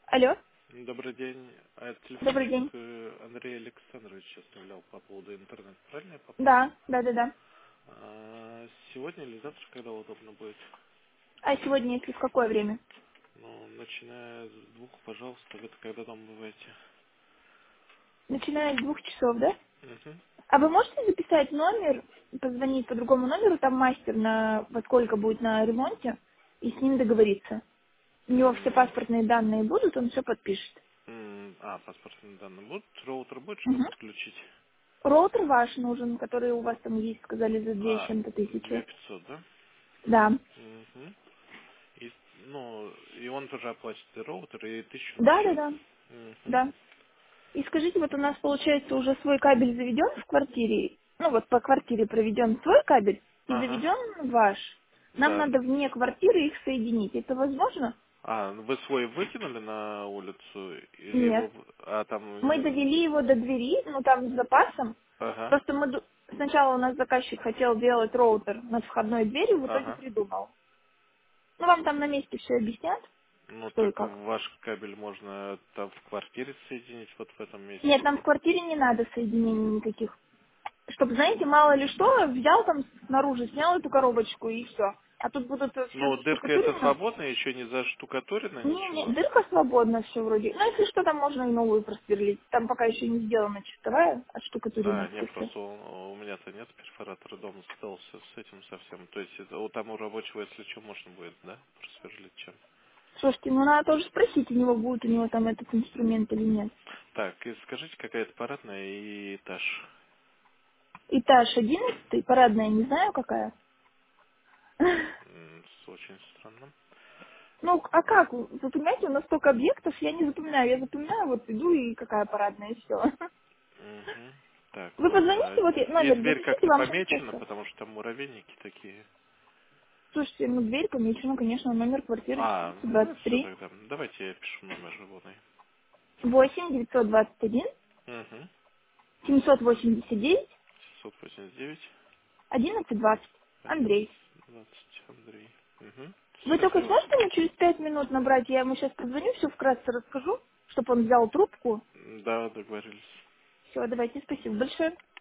Алло, Добрый день. А этот добрый телефончик день. Андрей Александрович оставлял по поводу интернета. Правильно я попал? Да, да, да, да. Сегодня или завтра, когда удобно будет? А сегодня, если в какое время? Ну, начиная с 2, пожалуйста. Вы когда дома бываете? Начиная с 2 часов, да? Угу. А вы можете записать номер, позвонить по другому номеру, там мастер во сколько будет на ремонте, и с ним договориться. У него все паспортные данные будут, он все подпишет. Паспортные данные будут? Роутер будет, чтобы Угу. подключить? Роутер ваш нужен, который у вас там есть, сказали, за 2 с А, чем-то тысячи. 2500, да? Да. Угу. И он тоже оплатит и роутер, и 1000 на Да, да, счет. да. Угу. Да. И скажите, вот у нас, получается, уже свой кабель заведен в квартире, ну вот по квартире проведен свой кабель и Ага. заведен ваш. Нам Да. надо вне квартиры их соединить. Это возможно? Вы свой выкинули на улицу или Нет. его... А там... Мы довели его до двери, ну там с запасом. Ага, Просто сначала у нас заказчик хотел делать роутер над входной дверью, в итоге ага. придумал. Ну вам там на месте все объяснят, Ну что и так как. ваш кабель можно там в квартире соединить, вот в этом Нет, месте. нам в квартире не надо соединений никаких. Чтобы, знаете, мало ли что, взял там снаружи, снял эту коробочку и все. А тут будут все Ну, дырка это заштукатурено. свободная, еще не заштукатурено Не, ничего. дырка свободна все вроде. Ну, если что, там можно и новую просверлить. Там пока еще не сделана чистовая, отштукатурено Не, это все. просто у меня-то нет перфоратора дома, стался с этим совсем. То есть там у рабочего, если что, можно будет, да, просверлить чем. Слушайте, ну надо тоже спросить у него, будет у него там этот инструмент или нет. Так, и скажите, какая это парадная и этаж? Этаж 11, парадная, не знаю какая. Очень странно. Ну, а как? Вы понимаете, у нас столько объектов, я не запоминаю. Я запоминаю, вот иду и какая парадная, и все. Угу. Так, Вы ладно. позвоните, вот И номер дверь запишите, как-то вам там помечена, сейчас. потому что там муравейники такие. Слушайте, ну дверь помечена, конечно, номер квартиры Ну все 423. тогда. Давайте я пишу номер животный. 8 921 Угу. 789 689 11 20. 11 Андрей. 20 Андрей. Угу. Вы только Спасибо. сможете мне через 5 минут набрать? Я ему сейчас позвоню, все вкратце расскажу, чтобы он взял трубку. Да, договорились. Все, давайте, спасибо большое.